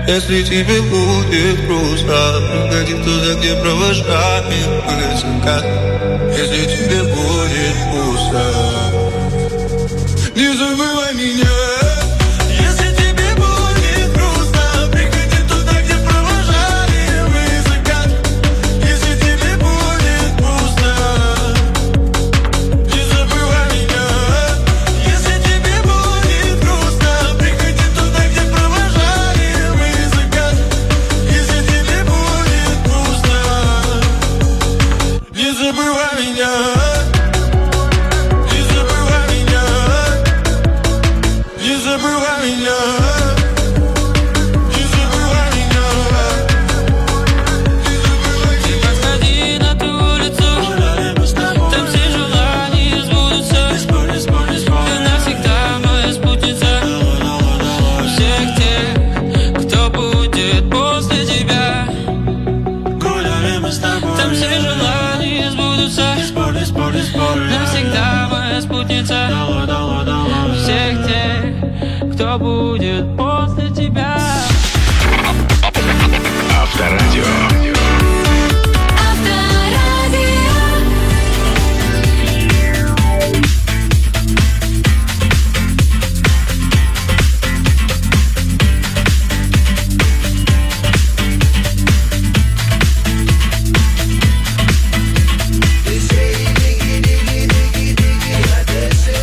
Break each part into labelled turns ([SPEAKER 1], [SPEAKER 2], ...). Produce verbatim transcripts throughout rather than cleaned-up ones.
[SPEAKER 1] Если тебе будет грустно, приходи туда, где провожаем мы закат. Если тебе будет пусто, не забывай меня. Всех тех, кто будет после тебя.
[SPEAKER 2] Авторадио.
[SPEAKER 3] They say diggy diggy diggy diggy, I just say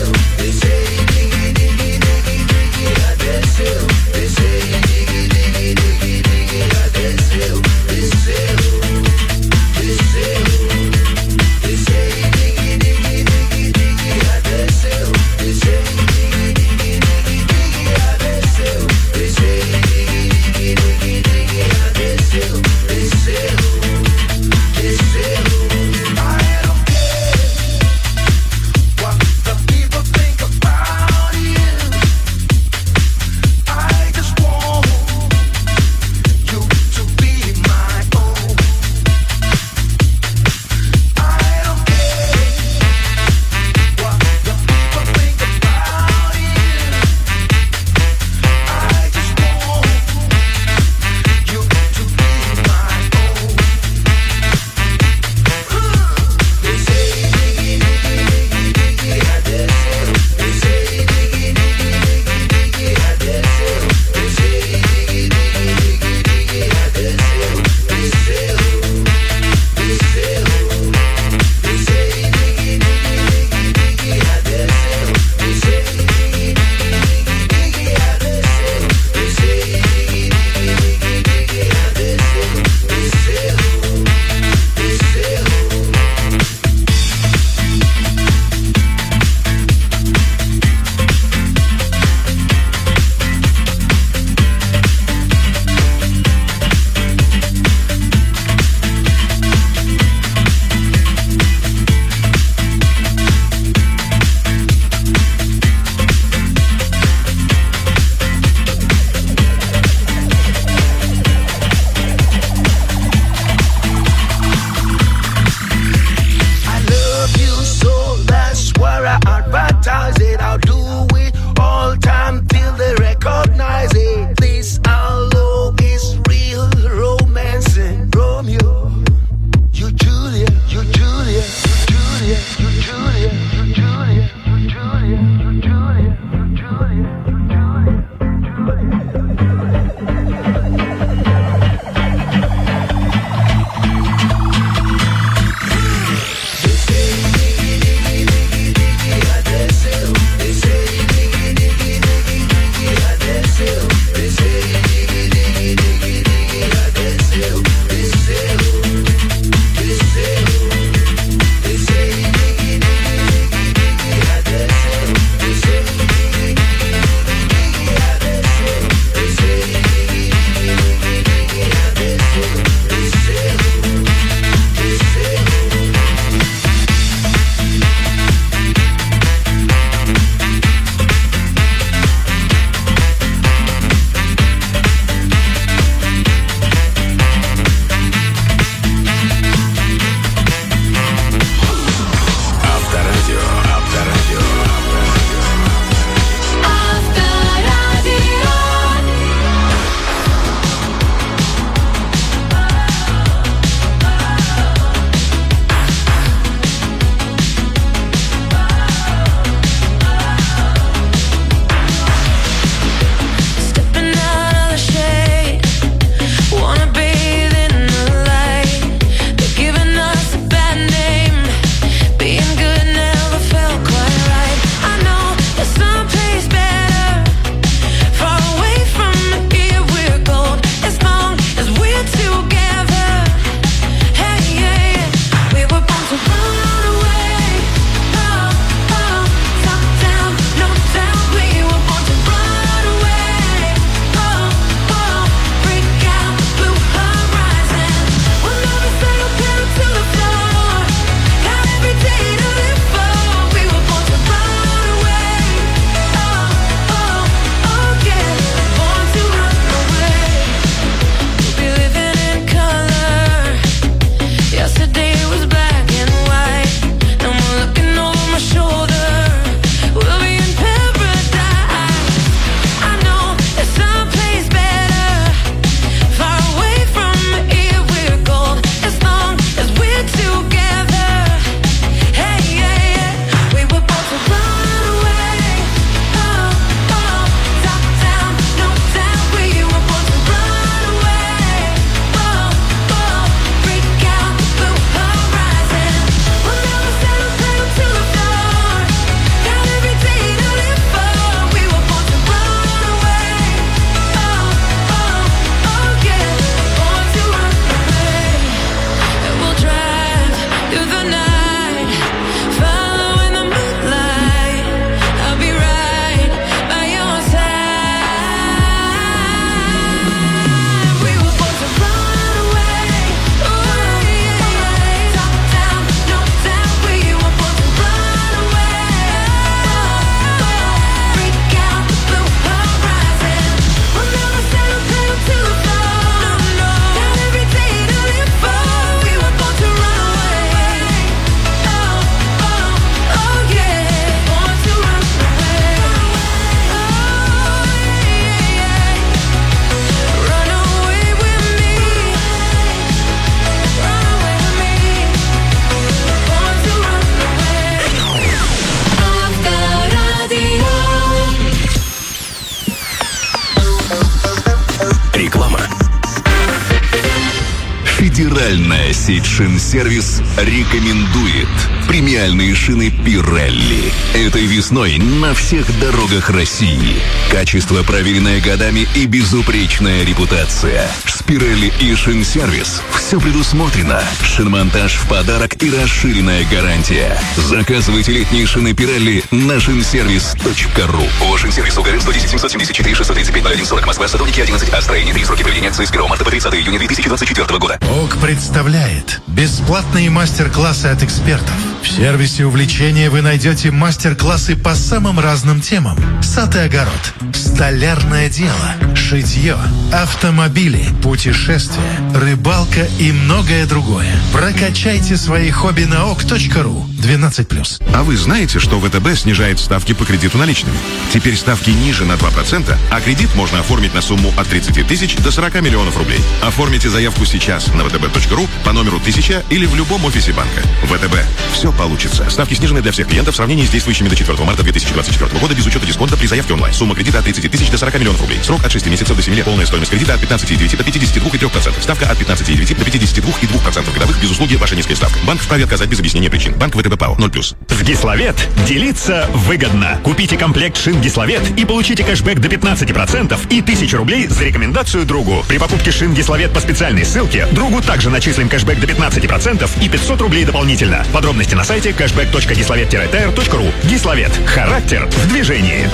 [SPEAKER 2] Центральная сеть шин-сервис рекомендует премиальные шины Pirelli. Этой весной на всех дорогах России. Качество, проверенное годами, и безупречная репутация. С Pirelli и шин-сервис все предусмотрено. Шиномонтаж в подарок и расширенная гарантия. Заказывайте летние шины Pirelli на шинсервис точка ру. О шинсервис УГРН сто десять семьсот семьдесят четыре шестьсот тридцать пять ноль один сорок Москва, Садовники одиннадцать А. Строение три. Сроки проведения акции с первого марта по тридцатое июня две тысячи двадцать четвёртого года.
[SPEAKER 3] ОК представляет бесплатные мастер-классы от экспертов. В сервисе увлечения вы найдете мастер-классы по самым разным темам. Сад и огород, столярное дело, шитье, автомобили, путешествия, рыбалка и многое другое. Прокачайте свои хобби на ок точка ру. двенадцать плюс.
[SPEAKER 4] А вы знаете, что ВТБ снижает ставки по кредиту наличными? Теперь ставки ниже на два процента, а кредит можно оформить на сумму от тридцати тысяч до сорока миллионов рублей. Оформите заявку сейчас на вэ тэ бэ точка ру по номеру тысяча или в любом офисе банка. ВТБ. Все получится. Ставки снижены для всех клиентов в сравнении с действующими до четвёртого марта две тысячи двадцать четвёртого года без учета дисконта при заявке онлайн. Сумма кредита от тридцати тысяч до сорока миллионов рублей. Срок от шести месяцев до семи лет. Полная стоимость кредита от пятнадцати и девяти до пятидесяти двух и трёх процентов. Ставка от пятнадцати и девяти до пятидесяти двух и двух процентов годовых без услуги ваша низкая ставка. Банк вправе отказать без объяснения причин. Банк ВТБ ПАО ноль плюс.
[SPEAKER 5] В Гиславет делиться выгодно. Купите комплект шин Гиславет и получите кэшбэк до пятнадцати процентов и тысячу рублей за рекомендацию другу. При покупке шин Гиславет по специальной ссылке другу также начислим кэшбэк до пятнадцати процентов и пятьсот рублей дополнительно. Подробности на сайте кэшбэк точка гиславет тире тэ эр точка ру. Гиславет. Характер в движении.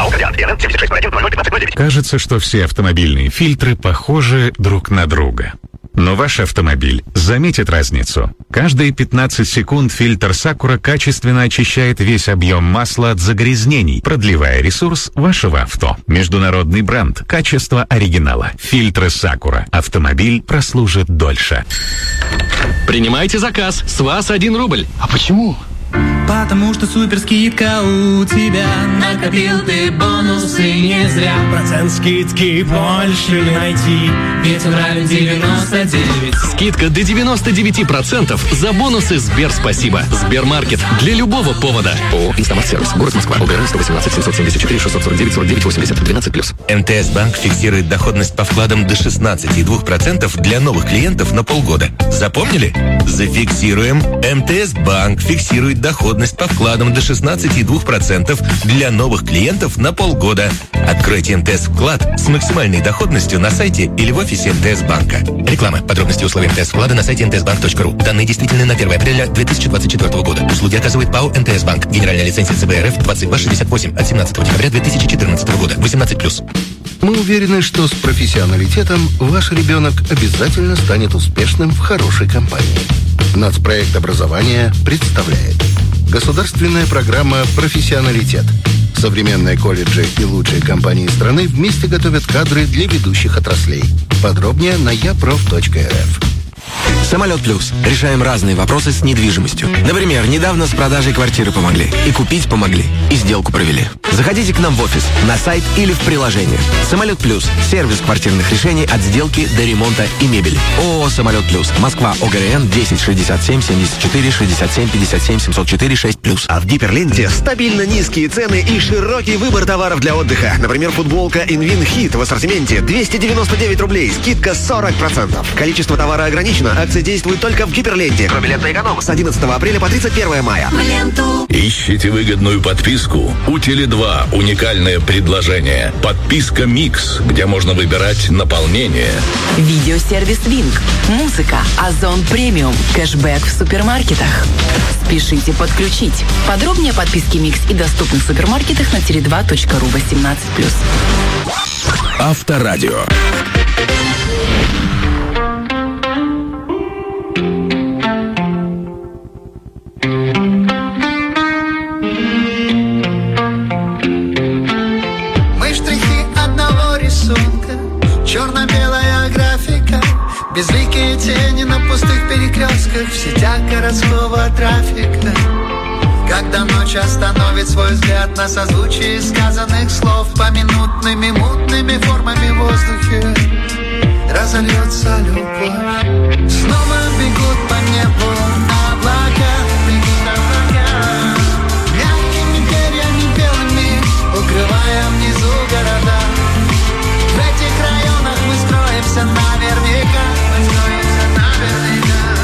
[SPEAKER 6] Кажется, что все автомобильные фильтры похожи друг на друга. Но ваш автомобиль заметит разницу. Каждые пятнадцать секунд фильтр Сакура качественно очищает весь объем масла от загрязнений, продлевая ресурс вашего авто. Международный бренд. Качество оригинала. Фильтры Сакура. Автомобиль прослужит дольше.
[SPEAKER 7] Принимайте заказ. С вас один рубль.
[SPEAKER 8] А почему?
[SPEAKER 9] Потому что суперскидка у тебя. Накопил ты бонусы не зря.
[SPEAKER 8] Процент скидки больше найти.
[SPEAKER 9] Ведь он равен девяносто девять.
[SPEAKER 7] Скидка до девяноста девяти процентов за бонусы Сбер Спасибо. Сбермаркет. Для любого повода. ООО «Инстамарт-сервис». Город Москва. ОГРН сто восемнадцать семьсот семьдесят четыре шестьсот сорок девять сорок девять восемьдесят. двенадцать плюс.
[SPEAKER 10] эм тэ эс Банк фиксирует доходность по вкладам до шестнадцати и двух процентов для новых клиентов на полгода. Запомнили? Зафиксируем. эм тэ эс Банк фиксирует доходность по вкладам до шестнадцати и двух процентов для новых клиентов на полгода. Откройте эм тэ эс вклад с максимальной доходностью на сайте или в офисе эм тэ эс Банка. Реклама. Подробности условий эм тэ эс вклада на сайте эм тэ эс банк точка ру. Данные действительны на первое апреля две тысячи двадцать четвёртого года. Услуги оказывает ПАО эм тэ эс Банк. Генеральная лицензия цэ бэ эр эф двадцать два шестьдесят восемь от семнадцатого декабря две тысячи четырнадцатого года. восемнадцать плюс.
[SPEAKER 11] Мы уверены, что с профессионалитетом ваш ребенок обязательно станет успешным в хорошей компании. Нацпроект образования представляет государственная программа «Профессионалитет». Современные колледжи и лучшие компании страны вместе готовят кадры для ведущих отраслей. Подробнее на я проф точка эр эф.
[SPEAKER 12] Самолет Плюс. Решаем разные вопросы с недвижимостью. Например, недавно с продажей квартиры помогли. И купить помогли. И сделку провели. Заходите к нам в офис, на сайт или в приложение. Самолет Плюс. Сервис квартирных решений от сделки до ремонта и мебели. ООО «Самолет Плюс». Москва. ОГРН десять шестьдесят семь семьдесят четыре шестьдесят семь пятьдесят семь семьсот четыре шесть плюс.
[SPEAKER 13] А в Гиперленте стабильно низкие цены и широкий выбор товаров для отдыха. Например, футболка Invin Hit в ассортименте двести девяносто девять рублей. Скидка сорок процентов. Количество товара ограничено. Акции действуют только в Гиперленте. Кроме ленты эконом с одиннадцатого апреля по тридцать первое мая.
[SPEAKER 2] Ищите выгодную подписку? У Теле два уникальное предложение. Подписка Микс, где можно выбирать наполнение.
[SPEAKER 14] Видеосервис Винк. Музыка. Озон Премиум. Кэшбэк в супермаркетах. Спешите подключить. Подробнее о подписке Микс и доступных супермаркетах на теле два точка ру. восемнадцать плюс.
[SPEAKER 2] Авторадио.
[SPEAKER 15] Черно-белая графика, безликие тени на пустых перекрестках в сетях городского трафика. Когда ночь остановит свой взгляд на созвучии сказанных слов, поминутными мутными формами в воздухе разольется любовь. Снова бегут по небу облака, бегут облака, мягкими перьями белыми, укрывая внизу города. В этих районах мы строимся наверняка, мы строимся наверняка.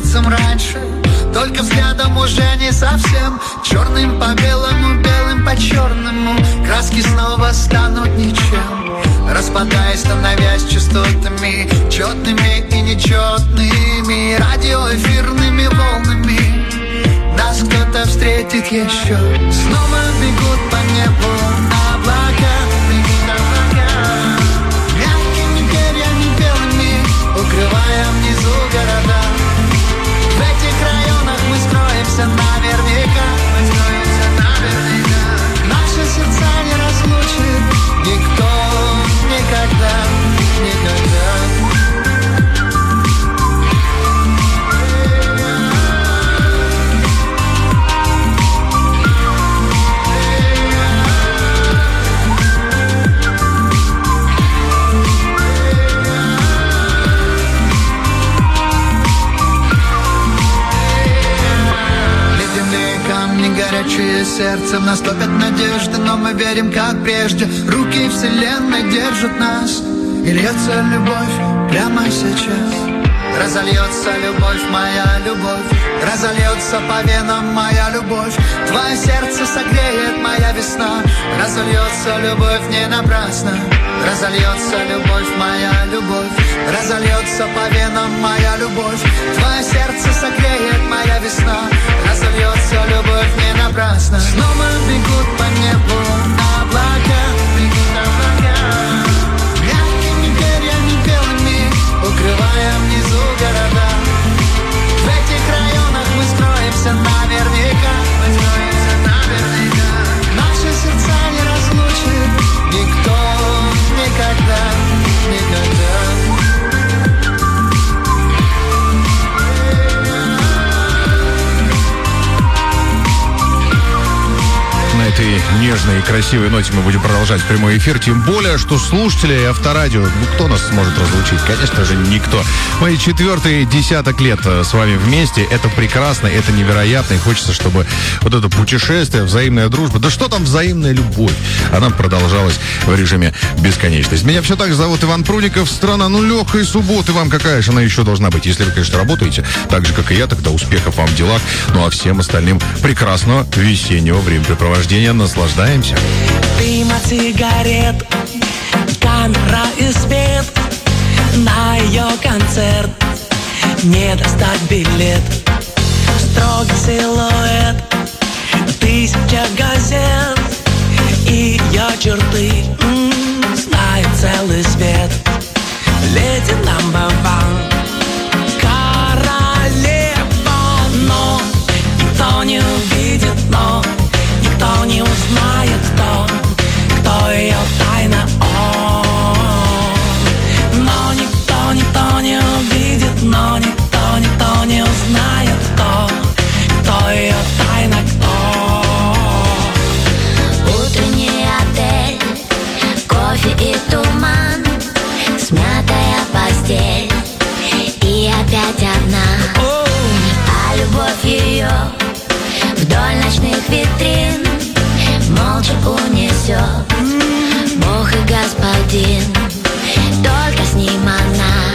[SPEAKER 15] сердцем раньше, только взглядом уже не совсем. Черным по белому, белым по черному, краски снова станут ничем, распадаясь, становясь частотами, четными и нечетными, радиоэфирными волнами. Нас кто-то встретит еще. Снова бегут по небу облака, бегут облака, мягкими перьями белыми, укрывая внизу города. В этих районах мы скроемся наверняка, мы скроемся наверняка. Наши сердца не разлучит никто никогда, никогда. Горячие сердцем нас топят надежды, но мы верим, как прежде. Руки вселенной держат нас, и льется любовь прямо сейчас. Разольется любовь, моя любовь, разольется по венам моя любовь. Твое сердце согреет моя весна, разольется любовь не напрасно. Разольется любовь, моя любовь, разольется по венам моя любовь. Твое сердце согреет моя весна, разольется любовь не напрасно. Снова бегут по небу облака, бегут облака, мягкими перьями белыми, укрывая внизу города. В этих районах мы скроемся наверняка, мы скроемся наверняка. Наши сердца не разлучит никто никогда, никогда.
[SPEAKER 16] На этой нежной и красивой ноте мы будем продолжать прямой эфир. Тем более, что слушатели авторадио, ну кто нас сможет разлучить? Конечно же, никто. Мои четвертый десяток лет с вами вместе. Это прекрасно, это невероятно. И хочется, чтобы вот это путешествие, взаимная дружба, да что там взаимная любовь, она продолжалась в режиме бесконечности. Меня все так же зовут Иван Пруников. Страна, ну легкой субботы вам какая же она еще должна быть? Если вы, конечно, работаете так же, как и я, тогда успехов вам в делах. Ну а всем остальным прекрасного весеннего времяпрепровождения. Наслаждаемся.
[SPEAKER 17] Дым от сигарет, камера и свет. На ее концерт не достать билет. Строгий силуэт, тысяча газет. И ее черты м-м, знает целый свет. Леди number one, королева. Но никто не увидит, но никто не узнает, кто, кто ее тайна, он. Но никто, никто не увидит, но никто, никто не узнает, кто, кто ее тайна, кто.
[SPEAKER 18] Утренний отель, кофе и туман, смятая постель и опять одна. А любовь ее вдоль ночных витрин молча унесет Бог и господин. Только с ним она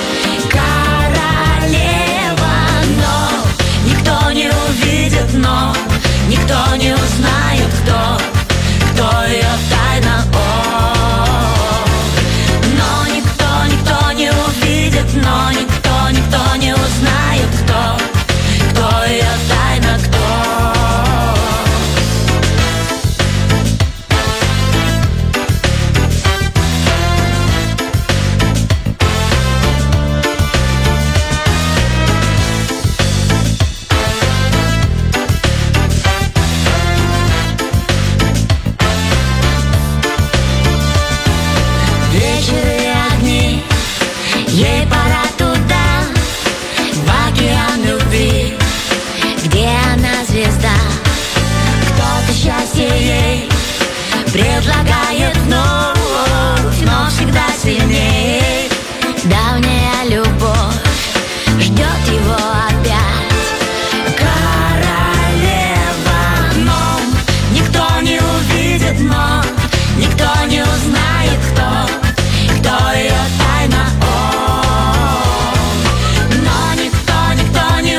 [SPEAKER 18] королева. Но никто не увидит, но никто не узнает, кто, кто ее тайна, о. Но никто, никто не увидит, но никто, никто не узнает, кто, кто ее тайна, кто. Предлагает вновь, но всегда сильнее. Давняя любовь ждет его опять. Королева, но никто не увидит, но никто не узнает, кто, кто ее тайна, он. Но никто, никто не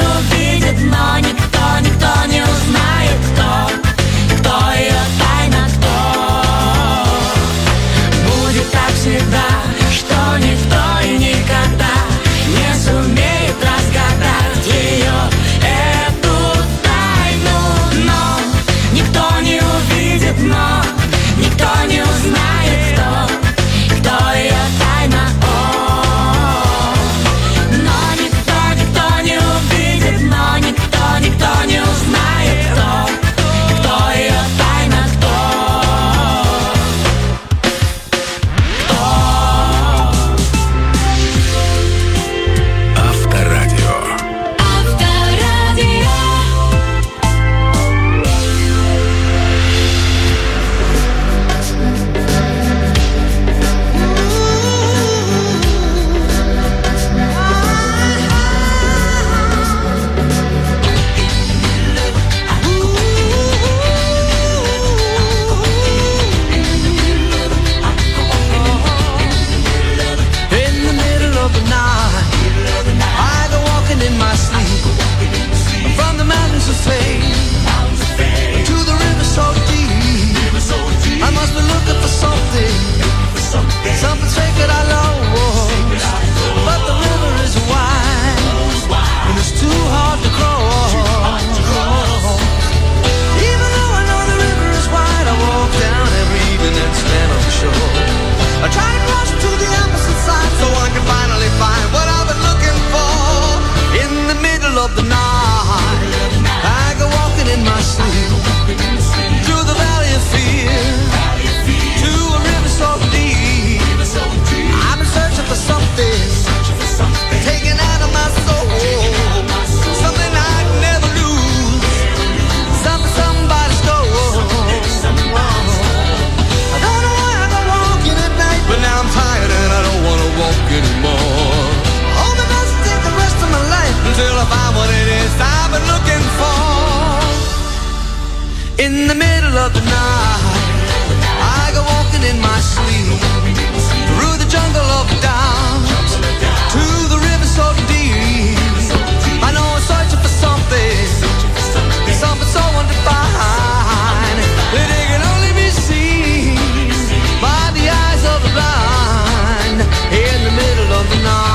[SPEAKER 19] In the middle of the night, I go walking in my sleep through the jungle of doubt to the river so deep. I know I'm searching for something, something so undefined that it can only be seen by the eyes of the blind in the middle of the night.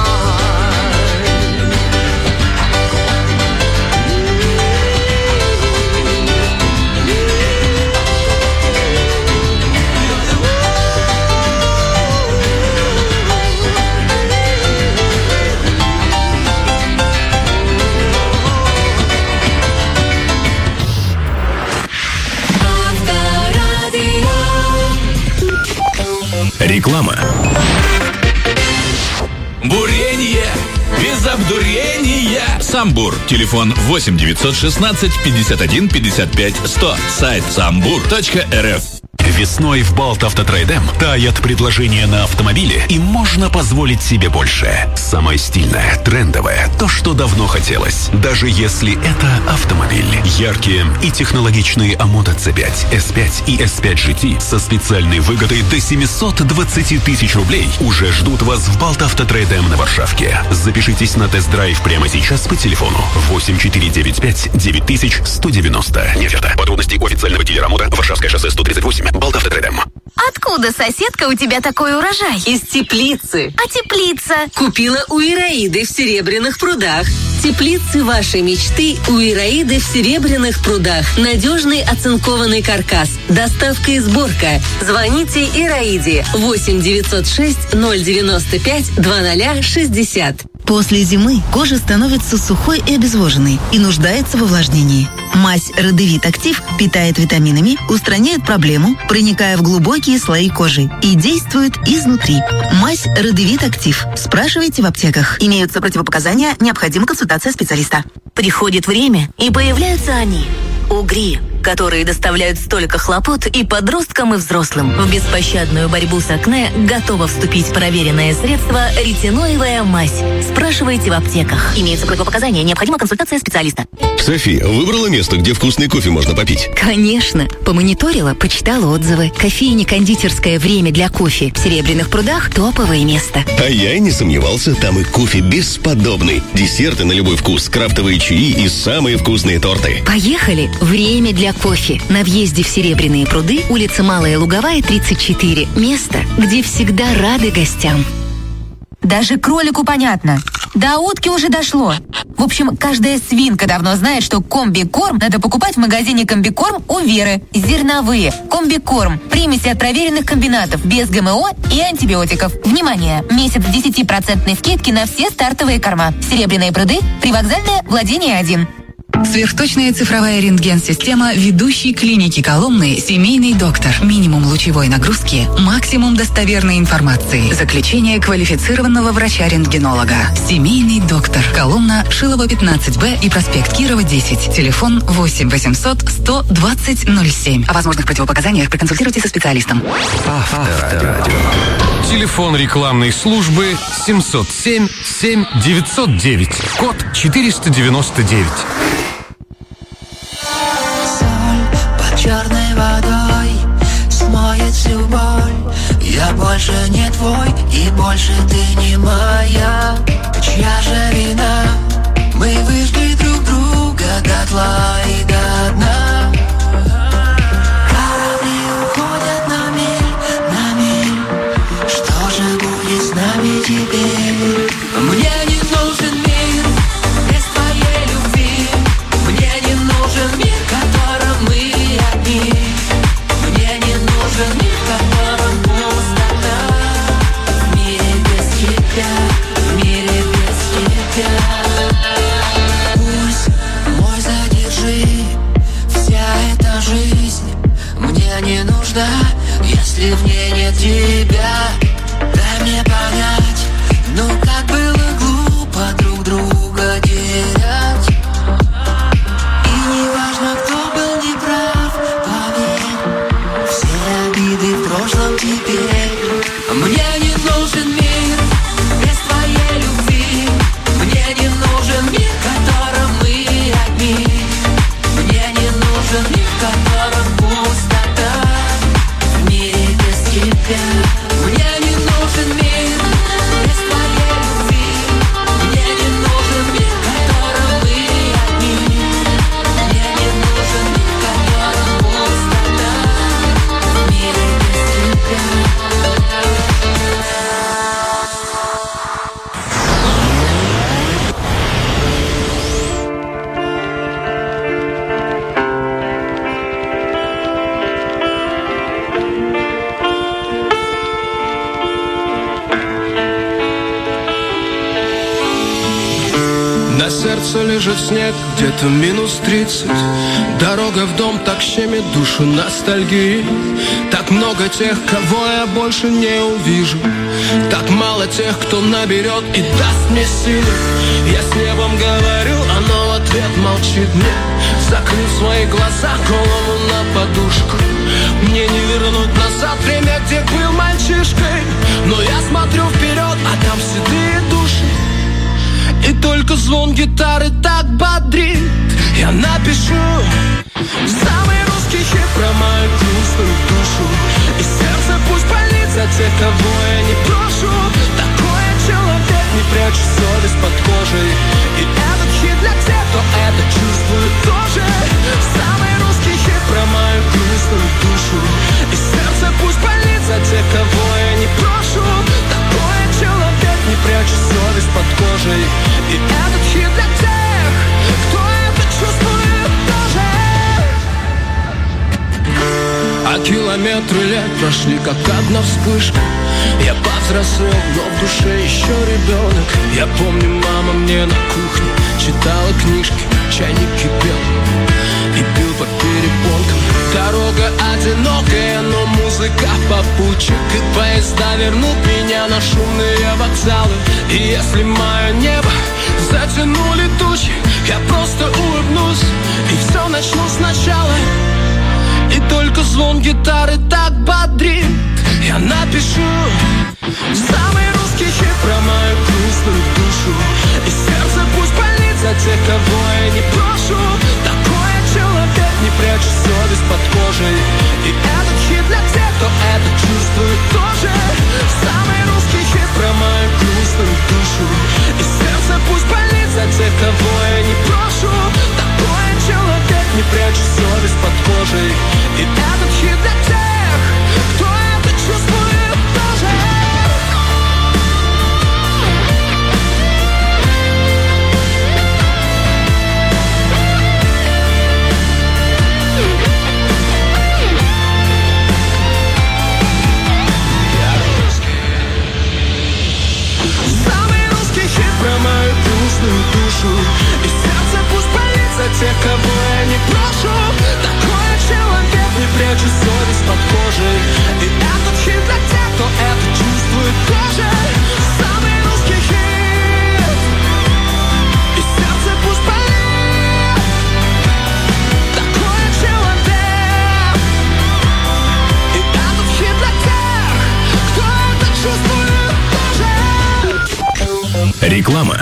[SPEAKER 5] Реклама. Бурение без обдурения. Самбур. Телефон восемь девятьсот шестнадцать пятьдесят один пятьдесят пять сто. Сайт самбур точка эр эф.
[SPEAKER 2] Весной в Балтавтотрейдем таят предложения на автомобили, и можно позволить себе больше. Самое стильное, трендовое, то, что давно хотелось. Даже если это автомобиль. Яркие и технологичные Амода си пять, эс пять и эс пять джи ти со специальной выгодой до семьсот двадцать тысяч рублей уже ждут вас в Балтавтотрейдем на Варшавке. Запишитесь на тест-драйв прямо сейчас по телефону восемь четыре девять пять девять тысяч сто девяносто. Невета. Подробности у официального дилера Амода. Варшавское шоссе сто тридцать восемь. Балтавтотрейдем.
[SPEAKER 20] Откуда, соседка, у тебя такой урожай?
[SPEAKER 21] Из теплицы.
[SPEAKER 20] А теплица?
[SPEAKER 21] Купила у Ираиды в Серебряных прудах. Теплицы вашей мечты у Ираиды в Серебряных прудах. Надежный оцинкованный каркас. Доставка и сборка. Звоните Ираиде восемь девятьсот шесть ноль девяносто пять двадцать шестьдесят.
[SPEAKER 22] После зимы кожа становится сухой и обезвоженной и нуждается в увлажнении. Мазь Родевит Актив питает витаминами, устраняет проблему, проникая в глубокие слои кожи и действует изнутри. Мазь Родевит Актив. Спрашивайте в аптеках. Имеются противопоказания, необходима консультация специалиста.
[SPEAKER 20] Приходит время, и появляются они. Угри, которые доставляют столько хлопот и подросткам, и взрослым. В беспощадную борьбу с акне готово вступить проверенное средство ретиноевая мазь. Спрашивайте в аптеках. Имеются противопоказания, необходима консультация специалиста.
[SPEAKER 23] Софи, выбрала место, где вкусный кофе можно попить?
[SPEAKER 24] Конечно. Помониторила, почитала отзывы. Кофейня-кондитерское время для кофе. В Серебряных прудах топовое место.
[SPEAKER 23] А я и не сомневался, там и кофе бесподобный. Десерты на любой вкус, крафтовые чаи и самые вкусные торты.
[SPEAKER 24] Поехали! Время для кофе. На въезде в Серебряные пруды, улица Малая Луговая, тридцать четыре. Место, где всегда рады гостям.
[SPEAKER 25] Даже кролику понятно. До утки уже дошло. В общем, каждая свинка давно знает, что комбикорм надо покупать в магазине комбикорм у Веры. Зерновые. Комбикорм. Примеси от проверенных комбинатов. Без ГМО и антибиотиков. Внимание! Месяц десять процентов скидки на все стартовые корма. Серебряные пруды. Привокзальное. Владение один.
[SPEAKER 26] Сверхточная цифровая рентген-система ведущей клиники Коломны «Семейный доктор». Минимум лучевой нагрузки, максимум достоверной информации. Заключение квалифицированного врача-рентгенолога. «Семейный доктор». Коломна, Шилова, пятнадцать Б и проспект Кирова, десять. Телефон восемь восемьсот сто двадцать ноль семь. О возможных противопоказаниях проконсультируйтесь со специалистом.
[SPEAKER 27] Авторадио. Телефон рекламной службы семьсот семь семь девятьсот девять. Код четыреста девяносто девять.
[SPEAKER 18] Черной водой смоет всю боль. Я больше не твой, и больше ты не моя. Чья же вина? Мы выжгли друг друга дотла и до дна. Корабли уходят на миль, на миль. Что же будет с нами теперь? Мне не нужен мир без твоей любви. Мне не нужен мир, в котором мы одни. Мне не нужен мир, в котором пустота. В мире без тебя, в мире без тебя. Пульс мой задержи, вся эта жизнь мне не нужна, если в ней нет тебя. Дай мне понять, ну как было глупо друг друга терять. И не важно, кто был неправ, поверь, все обиды в прошлом теперь. Мне не нужен мир без твоей любви. Мне не нужен мир, в котором мы одни. Мне не нужен мир, в котором
[SPEAKER 1] сердце лежит снег, где-то минус тридцать. Дорога в дом так щемит душу ностальгии. Так много тех, кого я больше не увижу. Так мало тех, кто наберет и даст мне силы. Я с небом говорю, оно в ответ молчит мне. Закрыв свои глаза, голову на подушку. Мне не вернуть назад время, где был мальчишкой. Но я смотрю вперед, а там седые души. И только звон гитары так бодрит. Я напишу самый русский хит про мою грустную душу. И сердце пусть болит за тех, кого я не прошу. Такой я человек, не прячу совесть под кожей. И этот хит для тех, кто это чувствует тоже. Самый русский хит про мою грустную душу. И сердце пусть болит за тех, кого я не прошу. Такой я человек, не прячу совесть под кожей. И этот хит для тех, кто это чувствует тоже. А километры лет прошли, как одна вспышка. Я повзрослел, но в душе еще ребенок. Я помню, мама мне на кухне читала книжки, чайник кипел и пил по перепонкам. Дорога одинокая, но музыка попутчик. И поезда вернут меня на шумные вокзалы. И если мое небо затянули тучи, я просто улыбнусь и все начну сначала. И только звон гитары так бодрит. Я напишу самый русский хит про мою грустную душу. И сердце пусть болит за тех, кого я не прошу. Такой я человек, не прячу совесть под кожей. И этот хит для тех, кто это чувствует тоже. Самый русский хит про мою грустную душу. И сердце пусть болит за тех, кого я не прошу. Такой я человек, не прячу совесть под кожей. И этот хит для тех, кто это чувствует тоже. Самый русский хит про мою грустную душу. И сердце пусть болит за тех, кого я не прошу. Такой я человек, не прячу совесть под кожей. И этот хит для тех, кто это чувствует тоже. Самый русский хит. И сердце пусть болит. Такой я человек. И этот хит для тех, кто это чувствует тоже.
[SPEAKER 2] Реклама.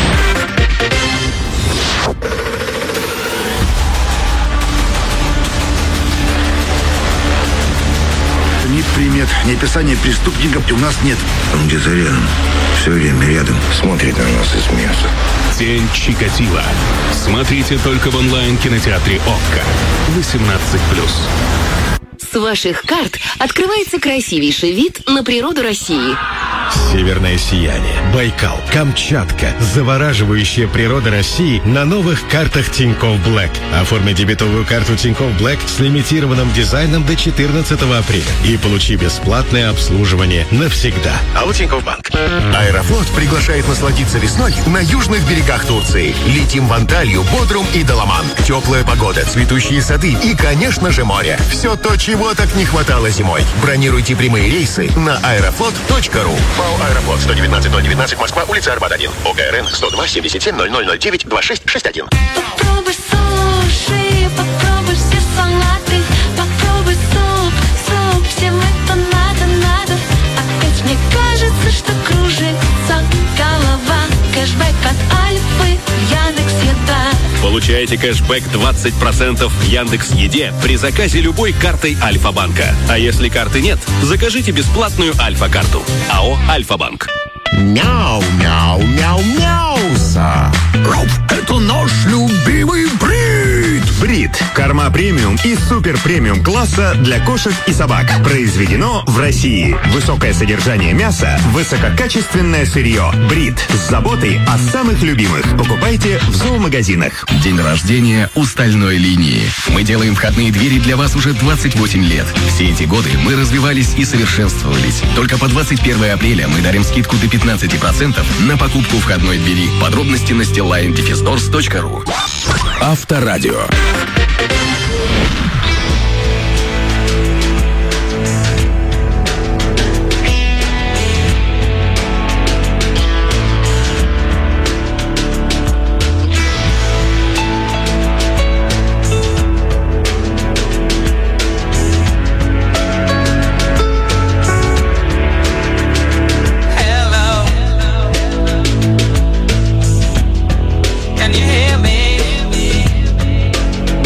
[SPEAKER 3] Ни примет, ни описания преступников у нас нет.
[SPEAKER 4] Он где-то рядом, все время рядом, смотрит на нас и смеется.
[SPEAKER 2] Тень Чикатило. Смотрите только в онлайн-кинотеатре ОККО. восемнадцать плюс.
[SPEAKER 24] С ваших карт открывается красивейший вид на природу России.
[SPEAKER 6] Северное сияние, Байкал, Камчатка, завораживающая природа России на новых картах Тинькофф Блэк. Оформи дебетовую карту Тинькофф Блэк с лимитированным дизайном до четырнадцатого апреля и получи бесплатное обслуживание навсегда.
[SPEAKER 7] Алло, Тинькофф Банк. Аэрофлот приглашает насладиться весной на южных берегах Турции. Летим в Анталью, Бодрум и Даламан. Теплая погода, цветущие сады и, конечно же, море. Все то, чего так не хватало зимой. Бронируйте прямые рейсы на аэрофлот точка ру. ПАО «Аэрофлот», сто девятнадцать ноль девятнадцать, Москва, улица Арбат один. ОГРН сто два семьдесят семь ноль ноль ноль девять двадцать шесть шестьдесят один.
[SPEAKER 18] Попробуй суши, попробуй все салаты, попробуй суп, суп, всем это надо, надо. Опять мне кажется, что кружится голова. Кэшбэк от Альфы, Яндекс.Еда.
[SPEAKER 2] Получаете кэшбэк двадцать процентов в Яндекс.Еде при заказе любой картой Альфа-банка. А если карты нет, закажите бесплатную Альфа-карту. АО «Альфа-банк».
[SPEAKER 8] Мяу, мяу, мяу, мяуса. Это наш любимый Брит.
[SPEAKER 7] Брит.
[SPEAKER 5] Корма премиум и супер премиум класса для кошек и собак. Произведено в России. Высокое содержание мяса, высококачественное сырье. Брит с заботой о самых любимых. Покупайте в зоомагазинах.
[SPEAKER 9] День рождения у стальной линии. Мы делаем входные двери для вас уже двадцать восемь лет. Все эти годы мы развивались и совершенствовались. Только по двадцать первого апреля мы дарим скидку до пятнадцать процентов на покупку входной двери. Подробности на стилайн дефисторс точка ру.
[SPEAKER 23] Авторадио.
[SPEAKER 19] Can you hear me?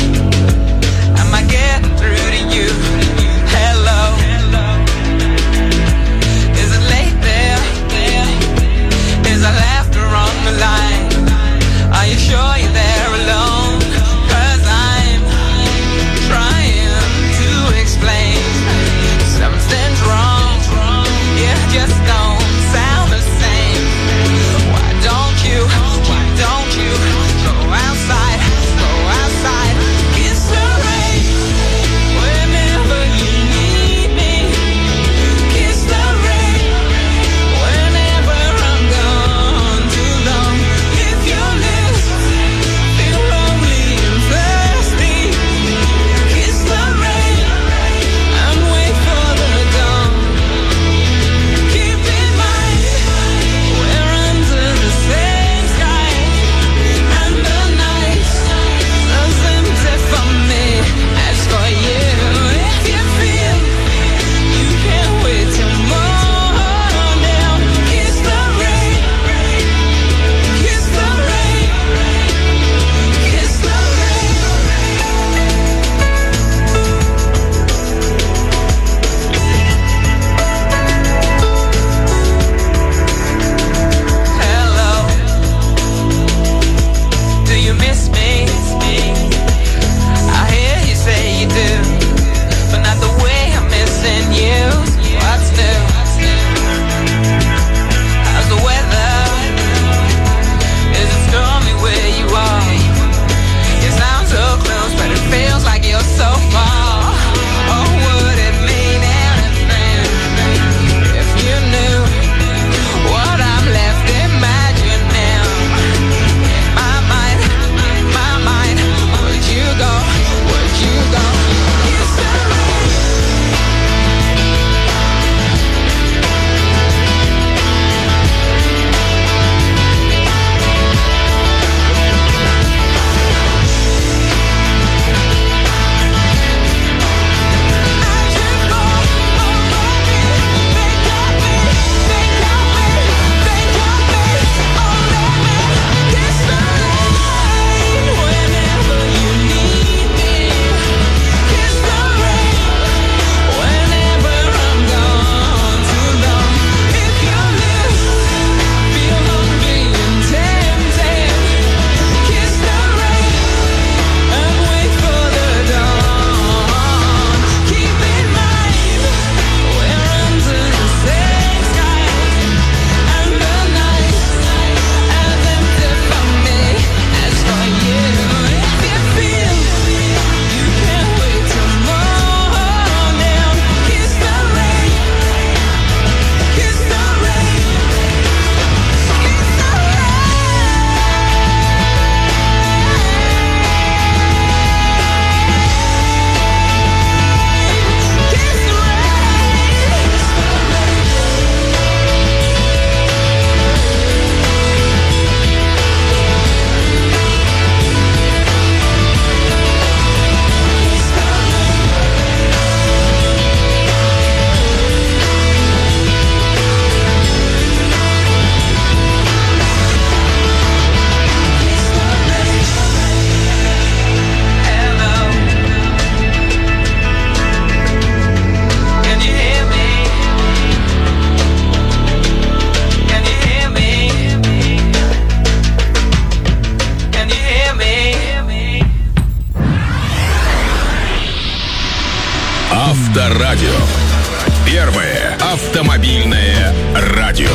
[SPEAKER 10] Авторадио. Первое автомобильное радио.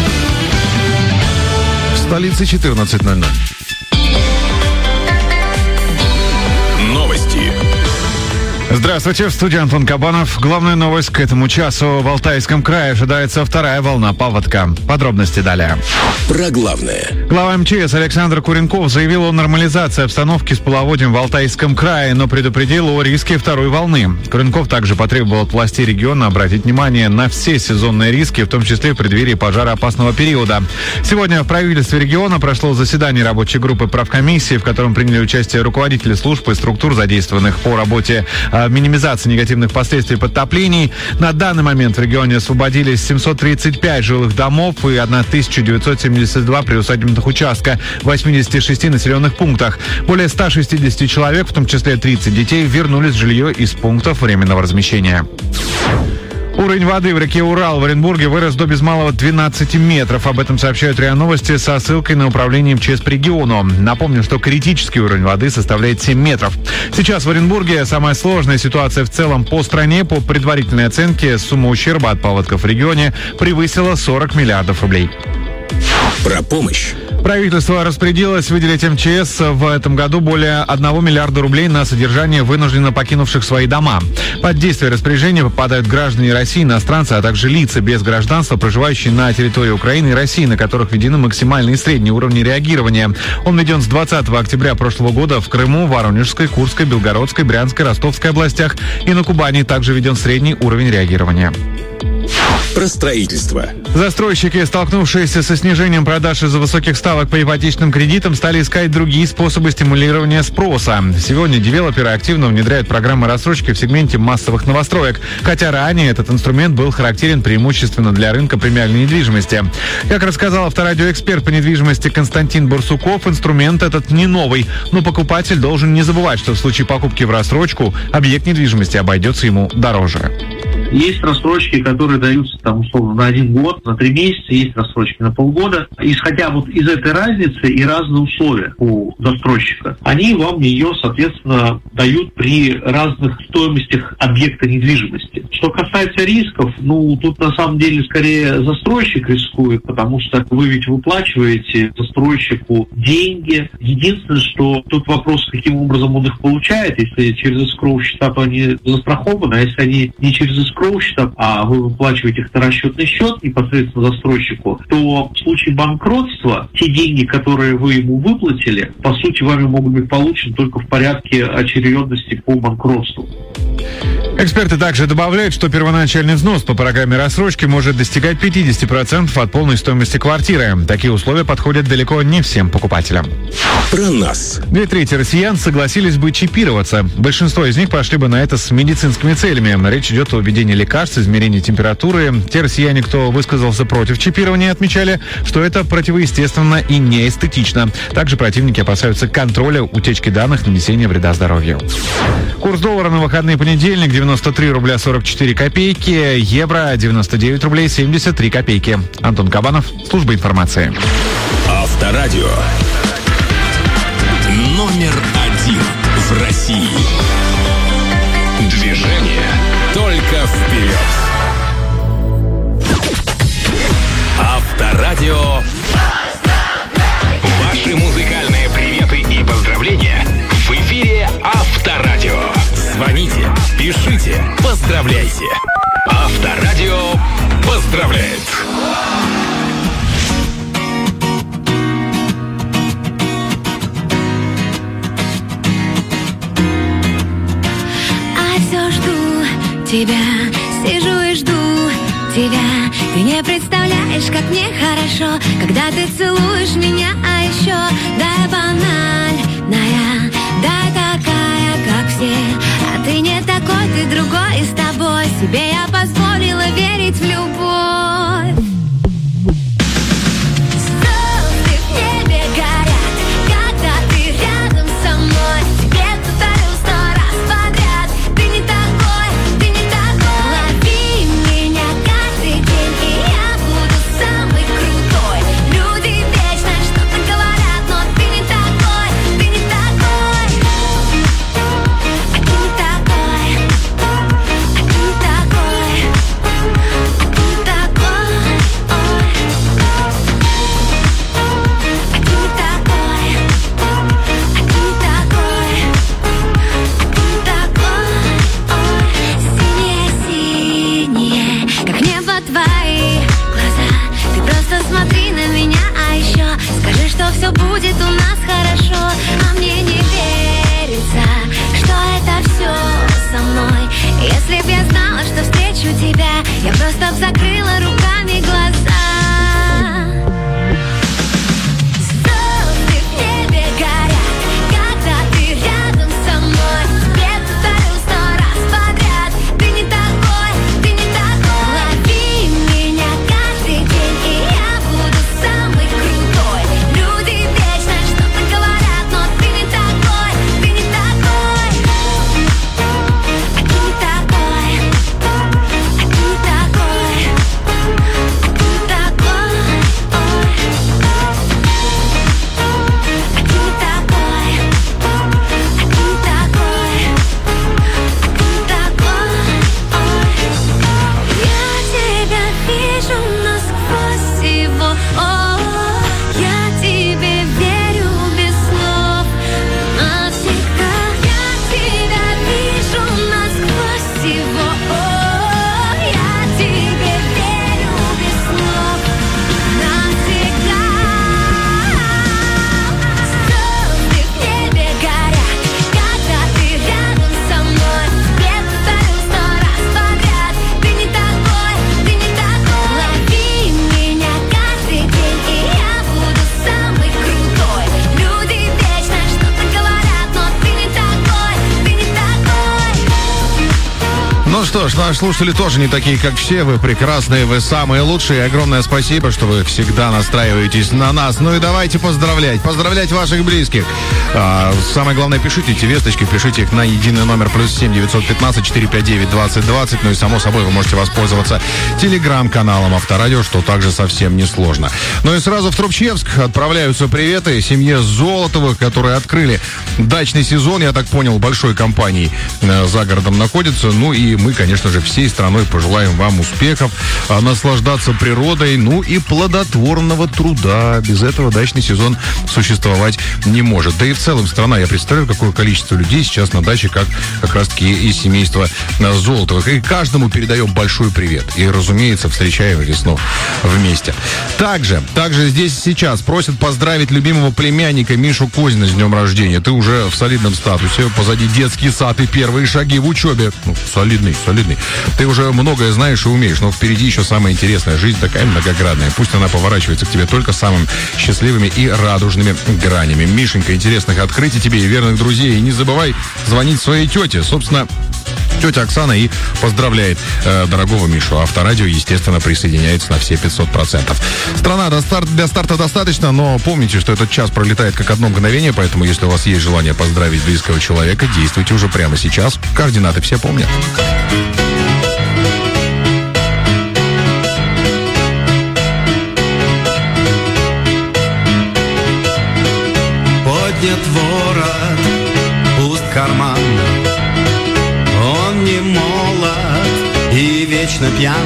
[SPEAKER 11] В столице четырнадцать ноль ноль.
[SPEAKER 10] Новости.
[SPEAKER 11] Здравствуйте, в студии Антон Кабанов. Главная новость к этому часу. В Алтайском крае ожидается вторая волна паводка. Подробности далее.
[SPEAKER 10] Про главное.
[SPEAKER 11] Глава МЧС Александр Куренков заявил о нормализации обстановки с половодьем в Алтайском крае, но предупредил о риске второй волны. Куренков также потребовал от властей региона обратить внимание на все сезонные риски, в том числе в преддверии пожароопасного периода. Сегодня в правительстве региона прошло заседание рабочей группы правкомиссии, в котором приняли участие руководители служб и структур, задействованных по работе минимизации негативных последствий подтоплений. На данный момент в регионе освободились семьсот тридцать пять жилых домов и тысяча девятьсот семьдесят два приусадебных участка в восьмидесяти шести населенных пунктах. Более ста шестидесяти человек, в том числе тридцать детей, вернулись в жилье из пунктов временного размещения. Уровень воды в реке Урал в Оренбурге вырос до без малого двенадцати метров. Об этом сообщают РИА Новости со ссылкой на управление МЧС по региону. Напомню, что критический уровень воды составляет семь метров. Сейчас в Оренбурге самая сложная ситуация в целом по стране. По предварительной оценке, сумма ущерба от паводков в регионе превысила сорок миллиардов рублей.
[SPEAKER 10] Про помощь.
[SPEAKER 11] Правительство распорядилось выделить МЧС в этом году более одного миллиарда рублей на содержание вынужденно покинувших свои дома. Под действие распоряжения попадают граждане России, иностранцы, а также лица без гражданства, проживающие на территории Украины и России, на которых введены максимальные и средние уровни реагирования. Он введен с двадцатого октября прошлого года в Крыму, Воронежской, Курской, Белгородской, Брянской, Ростовской областях и на Кубани также введен средний уровень реагирования.
[SPEAKER 10] Про строительство.
[SPEAKER 11] Застройщики, столкнувшиеся со снижением продаж из-за высоких ставок по ипотечным кредитам, стали искать другие способы стимулирования спроса. Сегодня девелоперы активно внедряют программы рассрочки в сегменте массовых новостроек, хотя ранее этот инструмент был характерен преимущественно для рынка премиальной недвижимости. Как рассказал авторадиоэксперт по недвижимости Константин Бурсуков, инструмент этот не новый, но покупатель должен не забывать, что в случае покупки в рассрочку объект недвижимости обойдется ему дороже.
[SPEAKER 12] Есть рассрочки, которые даются там условно на один год, на три месяца, есть рассрочки на полгода. Исходя вот из этой разницы и разные условия у застройщика, они вам ее, соответственно, дают при разных стоимостях объекта недвижимости. Что касается рисков, ну, тут на самом деле скорее застройщик рискует, потому что вы ведь выплачиваете застройщику деньги. Единственное, что тут вопрос, каким образом он их получает. Если через escrow счета, то они застрахованы, а если они не через escrow счета, а вы выплачиваете их на расчетный счет непосредственно застройщику, то в случае банкротства те деньги, которые вы ему выплатили, по сути, вами могут быть получены только в порядке очередности по банкротству.
[SPEAKER 11] Эксперты также добавляют, что первоначальный взнос по программе рассрочки может достигать пятидесяти процентов от полной стоимости квартиры. Такие условия подходят далеко не всем покупателям.
[SPEAKER 10] Про нас.
[SPEAKER 11] Две трети россиян согласились бы чипироваться. Большинство из них пошли бы на это с медицинскими целями. Речь идет о введении лекарств, измерении температуры. Те россияне, кто высказался против чипирования, отмечали, что это противоестественно и неэстетично. Также противники опасаются контроля утечки данных, нанесения вреда здоровью. Курс доллара на выходные понедельник девяносто три рубля сорок четыре копейки, евро девяносто девять рублей семьдесят три копейки. Антон Кабанов, служба информации.
[SPEAKER 10] Авторадио. Номер один в России. Движение только вперед. Авторадио. Ваши музыкальные приветы и поздравления в эфире Авторадио. Звоните, пишите, поздравляйте. Авторадио поздравляет.
[SPEAKER 18] А все жду тебя, сижу и жду тебя. Ты не представляешь, как мне хорошо, когда ты целуешь меня, а еще дай банальная, дай такая, как все. А ты не такой, ты другой, и с тобой себе я позволила верить в любовь. Звезды в небе горят, когда ты рядом со мной. Тебе повторю сто раз подряд. Ты не такой, ты не такой. Лови меня каждый день, и я буду самый крутой. Люди вечно что-то говорят, но ты не такой, ты не такой.
[SPEAKER 11] что ж, наши слушатели тоже не такие, как все. Вы прекрасные, вы самые лучшие. Огромное спасибо, что вы всегда настраиваетесь на нас. Ну и давайте поздравлять. Поздравлять ваших близких. А, самое главное, пишите эти весточки, пишите их на единый номер плюс семь девятьсот пятнадцать четыреста пятьдесят девять двадцать двадцать. Ну и, само собой, вы можете воспользоваться телеграм-каналом Авторадио, что также совсем не сложно. Ну и сразу в Трубчевск отправляются приветы семье Золотовых, которые открыли дачный сезон, я так понял, большой компанией э, за городом находится. Ну и мы, конечно же, всей страной пожелаем вам успехов, э, наслаждаться природой, ну и плодотворного труда. Без этого дачный сезон существовать не может. Да и в целом страна, я представляю, какое количество людей сейчас на даче, как как раз-таки из семейства Золотовых. И каждому передаем большой привет. И, разумеется, встречаем весну вместе. Также, также здесь сейчас просят поздравить любимого племянника Мишу Козина с днем рождения. Ты уже в солидном статусе, позади детский сад и первые шаги в учебе. Ну, солидный, солидный. Ты уже многое знаешь и умеешь, но впереди еще самая интересная жизнь, такая многогранная. Пусть она поворачивается к тебе только самыми счастливыми и радужными гранями. Мишенька, интересных открытий тебе и верных друзей. И не забывай звонить своей тете. Собственно, тетя Оксана и поздравляет э, дорогого Мишу. Авторадио, естественно, присоединяется на все пятьсот процентов. Страна до старта, для старта достаточно, но помните, что этот час пролетает как одно мгновение, поэтому если у вас есть желание поздравить близкого человека, действуйте уже прямо сейчас. Координаты все помнят.
[SPEAKER 13] Поднят ворот, пуст карман. Он не молод и вечно пьян.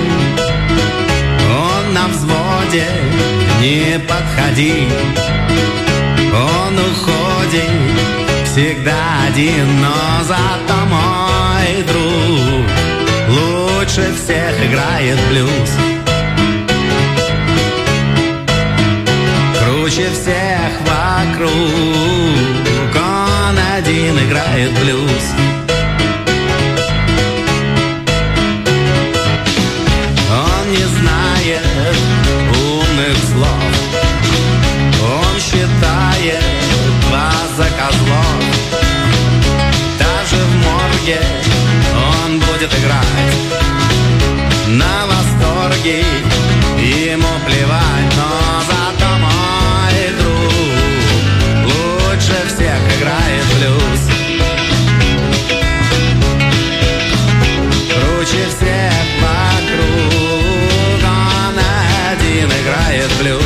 [SPEAKER 13] Он на взводе, не подходи. Он уходит всегда один, но зато мой друг лучше всех играет блюз. Круче всех вокруг, он один играет блюз. Он не знает умных слов, он считает вас за козлов. Даже в морге он будет играть на восторге, ему плевать, но зато мой друг лучше всех играет блюз. Круче всех вокруг, он один играет блюз.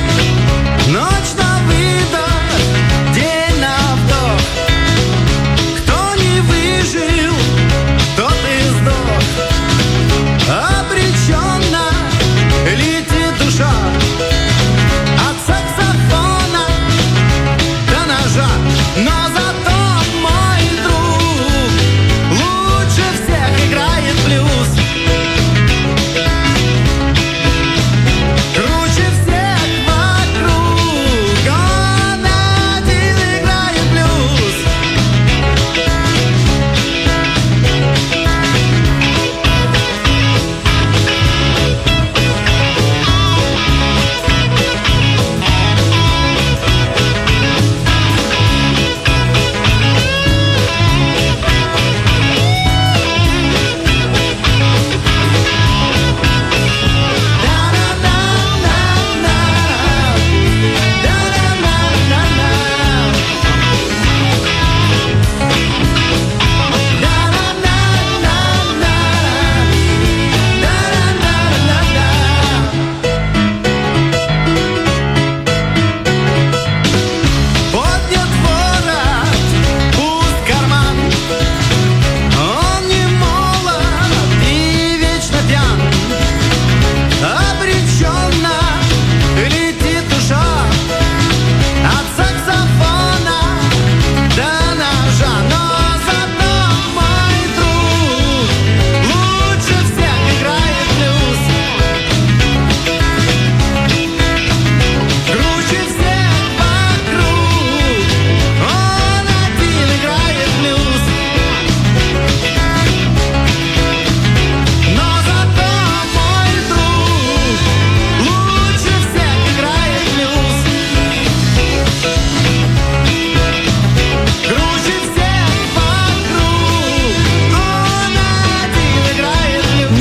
[SPEAKER 13] Ночь на выдох, день на вдох.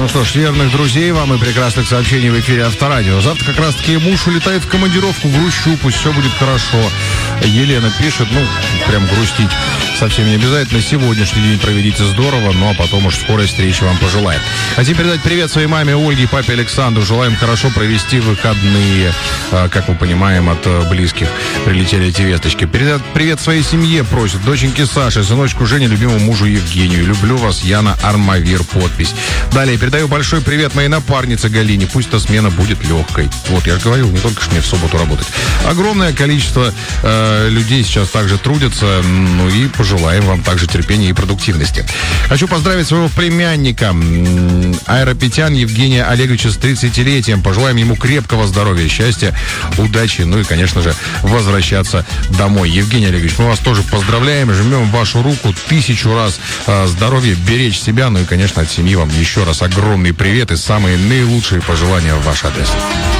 [SPEAKER 11] что ж, верных друзей вам и прекрасных сообщений в эфире Авторадио. Завтра как раз-таки муж улетает в командировку, грущу, пусть все будет хорошо. Елена пишет, ну, прям грустить совсем не обязательно. Сегодняшний день проведите здорово, ну а потом уж скорой встречи вам пожелаем. Хотим передать привет своей маме Ольге и папе Александру. Желаем хорошо провести выходные. Как мы понимаем, от близких прилетели эти весточки. Передать привет своей семье просит. Доченьке Саше, сыночку Жене, любимому мужу Евгению. Люблю вас, Яна Армавир. Подпись. Далее передаю большой привет моей напарнице Галине. Пусть эта смена будет легкой. Вот, я же говорил, не только ж мне в субботу работать. Огромное количество э, людей сейчас также трудятся. Ну и пожелаем вам также терпения и продуктивности. Хочу поздравить своего племянника Айропетян Евгения Олеговича с тридцатилетием. Пожелаем ему крепкого здоровья, счастья, удачи. Ну и, конечно же, возвращаться домой. Евгений Олегович, мы вас тоже поздравляем. Жмем вашу руку тысячу раз. Э, здоровья, беречь себя. Ну и, конечно, от семьи вам еще раз огромный привет и самые наилучшие пожелания в ваш адрес.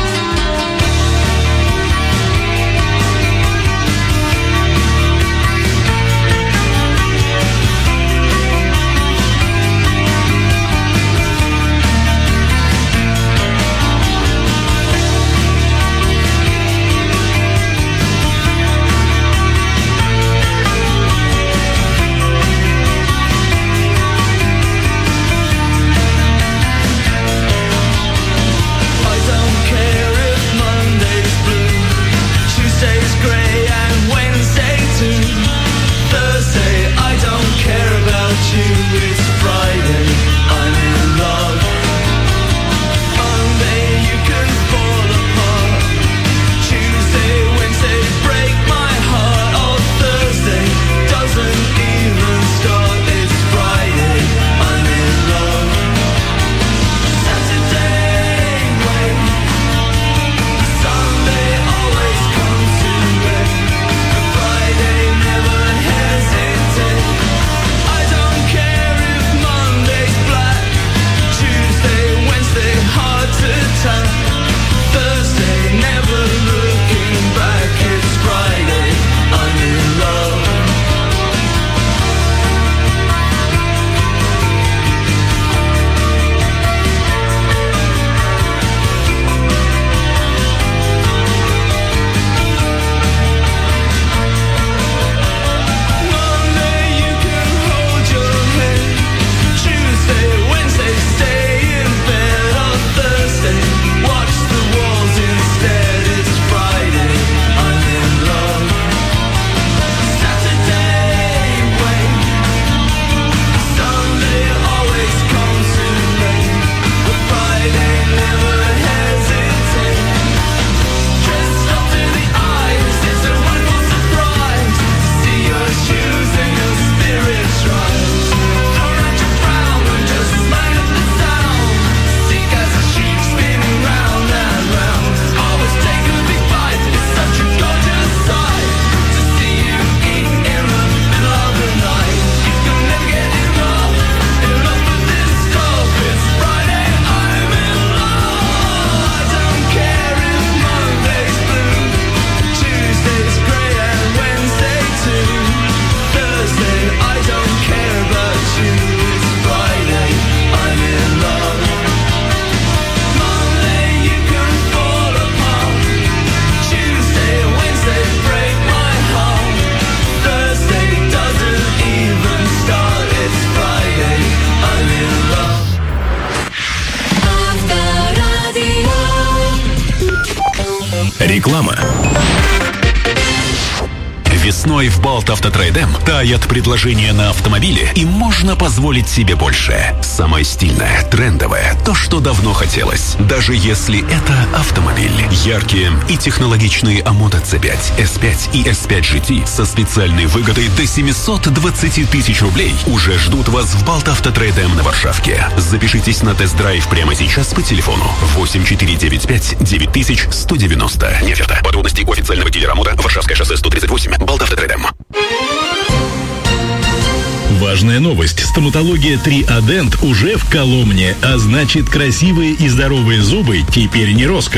[SPEAKER 2] Реклама. Весной в Балтавтотрейдем тает предложение на автомобили, и можно позволить себе больше. Самое стильное, трендовое, то, что давно хотелось. Даже если это автомобиль. Яркие и технологичные Амода си пять, эс пять и эс пять джи ти со специальной выгодой до семьсот двадцать тысяч рублей уже ждут вас в Балтавтотрейдем на Варшавке. Запишитесь на тест-драйв прямо сейчас по телефону восемь четыре девять пять девять тысяч сто девяносто. Не оферта. Подробности у официального дилера Амода, Варшавское шоссе сто тридцать восемь. Балтавтотрейдем.
[SPEAKER 14] Важная новость. Стоматология три Адент уже в Коломне, а значит, красивые и здоровые зубы теперь не роскошь.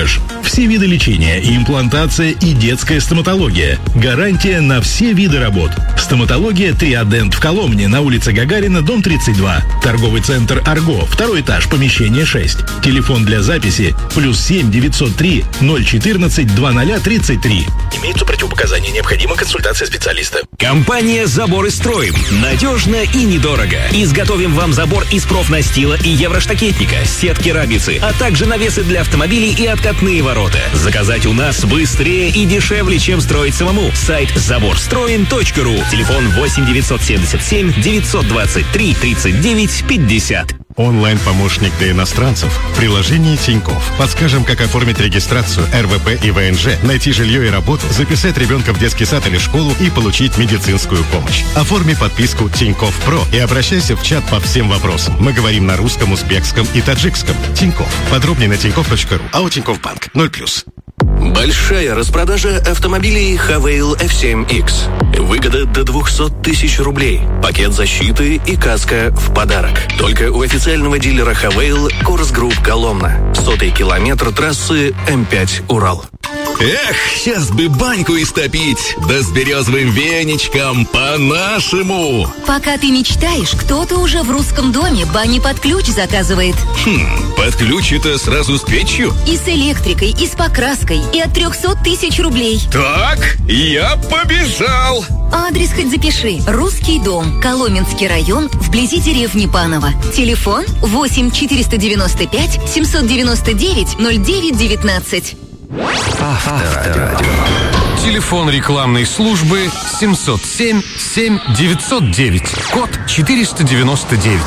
[SPEAKER 14] Все виды лечения, и имплантация, и детская стоматология. Гарантия на все виды работ. Стоматология Триадент в Коломне на улице Гагарина, дом тридцать два. Торговый центр «Арго», второй этаж, помещение шесть. Телефон для записи плюс семь девятьсот три ноль четырнадцать двадцать тридцать три. Имеются противопоказания, необходима консультация специалиста.
[SPEAKER 15] Компания «Заборы строим». Надежно и недорого. Изготовим вам забор из профнастила и евроштакетника, сетки рабицы, а также навесы для автомобилей и откатные ворота. Заказать у нас быстрее и дешевле, чем строить самому. Сайт забор строим точка ру. Телефон восемь девятьсот семьдесят семь девятьсот двадцать три тридцать девять пятьдесят.
[SPEAKER 6] Онлайн-помощник для иностранцев в приложении Тинькофф. Подскажем, как оформить регистрацию эр вэ пэ и вэ эн жэ, найти жилье и работу, записать ребенка в детский сад или школу и получить медицинскую помощь. Оформи подписку Тинькофф Про и обращайся в чат по всем вопросам. Мы говорим на русском, узбекском и таджикском. Тинькофф. Подробнее на тинькофф точка ру. АО Тинькофф Банк. ноль плюс.
[SPEAKER 23] Большая распродажа автомобилей Хавейл эф семь икс. Выгода до двести тысяч рублей. Пакет защиты и каска в подарок. Только у официального дилера Хавейл Корс Групп Коломна. Сотый километр трассы эм пять Урал.
[SPEAKER 2] Эх, сейчас бы баньку истопить, да с березовым веничком по-нашему.
[SPEAKER 24] Пока ты мечтаешь, кто-то уже в русском доме бани под ключ заказывает.
[SPEAKER 2] Хм, под ключ это сразу с печью?
[SPEAKER 24] И с электрикой, и с покраской, и от трехсот тысяч рублей.
[SPEAKER 2] Так, я побежал.
[SPEAKER 24] Адрес хоть запиши. Русский дом, Коломенский район, вблизи деревни Паново. Телефон восемь четыреста девяносто пять семьсот девяносто девять ноль девять девятнадцать.
[SPEAKER 27] Авторадио. Телефон рекламной службы семьсот семь семь девятьсот девять. Код четыреста девяносто девять.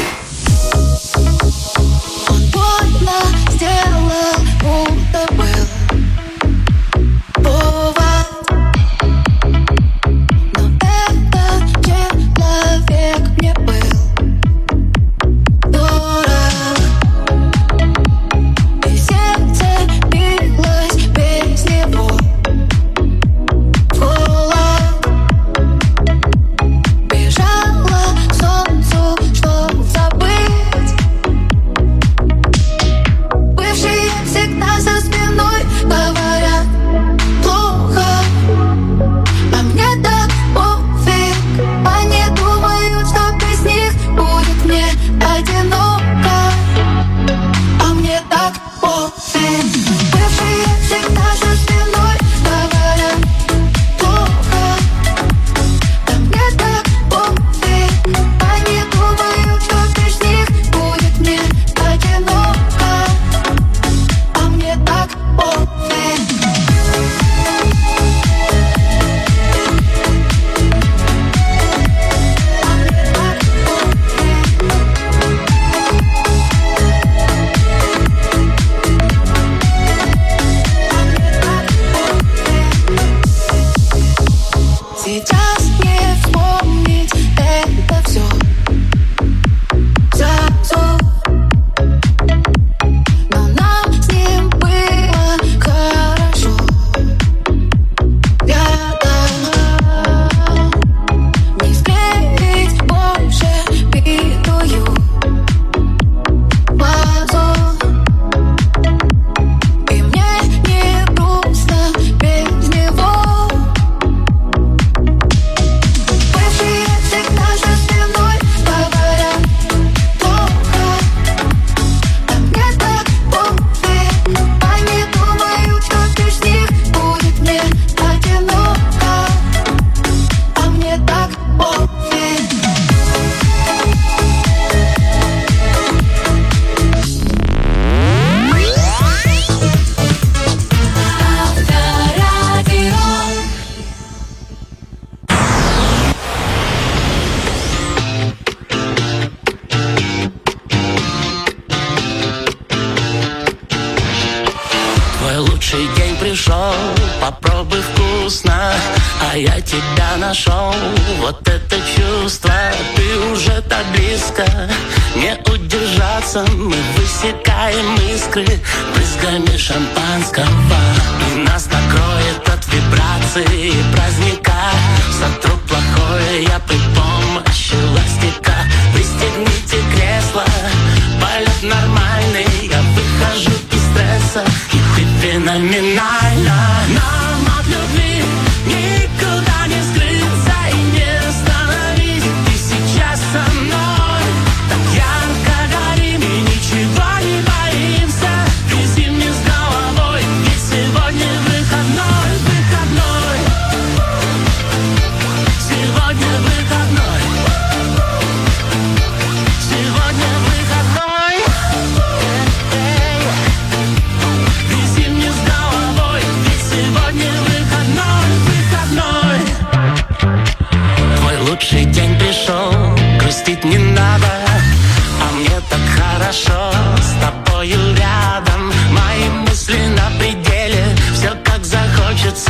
[SPEAKER 18] Он больно сделал, будто был повод. Но этот человек мне был дорог. И сердце билось без него. Бежала солнцу, чтоб забыть. Бывшие всегда за спиной говорят плохо, а мне так пофиг. Они думают, что без них будет мне одиноко, а мне так пофиг. Бывшие всегда за спиной говорят плохо, а мне так пофиг. Они думают, что без них будет мне одиноко, а мне так пофиг. Сейчас не вспомнить это все сразу, но нам с ним было хорошо рядом. Не склеить больше битую вазу, и мне не грустно без него. Бывшие всегда за спиной говорят плохо, а мне так пофиг. Они думают, что без них будет мне одиноко, а мне так пофиг. Авторадио.
[SPEAKER 16] Твой лучший день пришел, попробуй вкусно, а я тебя нашел. Вот это чувство, ты уже так близко, не удержаться. Мы высекаем искры брызгами шампанского, и нас накроет от вибраций праздника. Сотру плохое я при помощи ластика. Пристегните кресло, полет нормальный. Я выхожу из стресса, и ты финальный.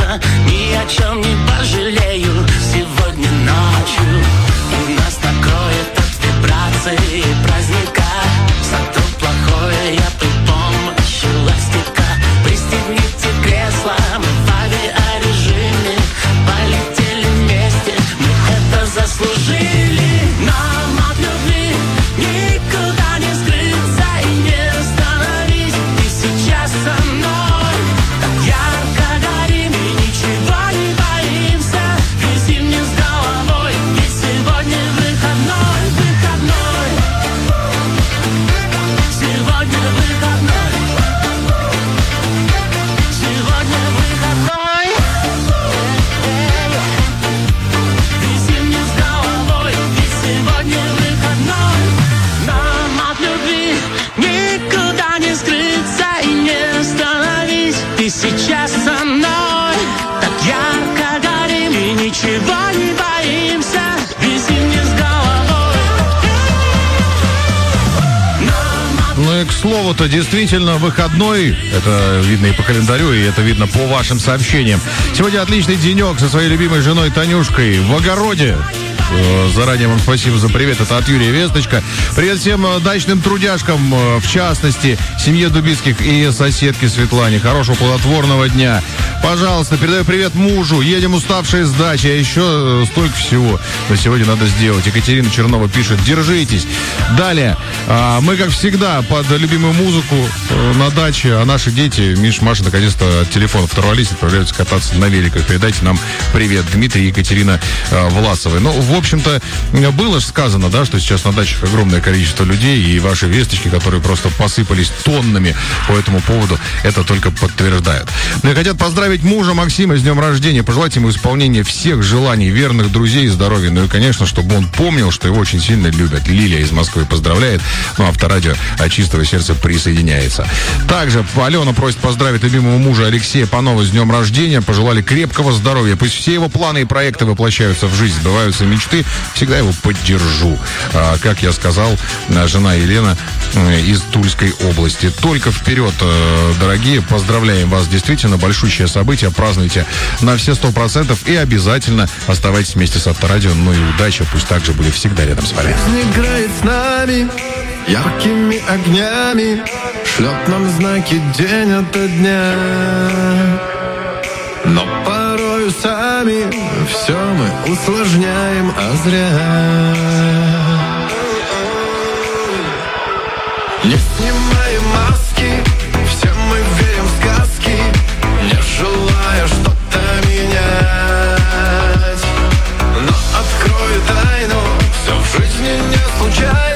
[SPEAKER 16] честно, ни о чем не пожалею сегодня ночью. И нас накроет от вибраций праздника. Зато плохое я при помощи ластика. Пристегните кресло, мы в авиарежиме. Полетели вместе, мы это заслужили. Нам от любви никуда не скрыться и не остановись. Ты сейчас со мной так ярко горим и ничего не боимся. Вези мне с головой, ведь сегодня выходной, выходной. Сегодня выходной. Сегодня выходной. Вези мне с головой, ведь сегодня выходной. Нам от любви никуда не скрыться и не остановись. Ты сейчас со мной так ярко горим и ничего не боимся. Вези мне с головой.
[SPEAKER 11] Ну и к слову-то, действительно, выходной. Это видно и по календарю, и это видно по вашим сообщениям. Сегодня отличный денек со своей любимой женой Танюшкой в огороде. Э, Заранее вам спасибо за привет. Это от Юрия Весточка. Привет всем э, дачным трудяшкам, э, в частности, семье Дубицких и соседке Светлане. Хорошего плодотворного дня. Пожалуйста, передаю привет мужу. Едем уставшие с дачи, а еще э, столько всего. Но сегодня надо сделать. Екатерина Чернова пишет: держитесь. Далее. э, Мы, как всегда, под любимую музыку э, на даче. А наши дети, Миша, Маша, наконец-то от телефонов оторвались, отправляются кататься на великах. Передайте нам привет, Дмитрий и Екатерина э, Власовой. Ну, в общем-то, было же сказано, да, что сейчас на дачах огромное количество людей, и ваши весточки, которые просто посыпались тоннами по этому поводу, это только подтверждает. Ну и хотят поздравить мужа Максима с днем рождения, пожелать ему исполнения всех желаний, верных друзей и здоровья. Ну и, конечно, чтобы он помнил, что его очень сильно любят. Лилия из Москвы поздравляет, ну, Авторадио от чистого сердца присоединяется. Также Алена просит поздравить любимого мужа Алексея Панова с днем рождения, пожелали крепкого здоровья, пусть все его планы и проекты воплощаются в жизнь, сбываются мечты. Всегда его поддержу. А, как я сказал, жена Елена из Тульской области. Только вперед, дорогие. Поздравляем вас. Действительно, большущее событие. Празднуйте на все сто процентов и обязательно оставайтесь вместе с Авторадио. Ну и удача пусть также будет всегда рядом с вами.
[SPEAKER 1] Жизнь играет с нами яркими огнями, шлет нам знаки день ото дня. Но порою сами все мы усложняем, а зря. Не снимаем маски, все мы верим в сказки, не желая что-то менять. Но открою тайну, все в жизни не случайно.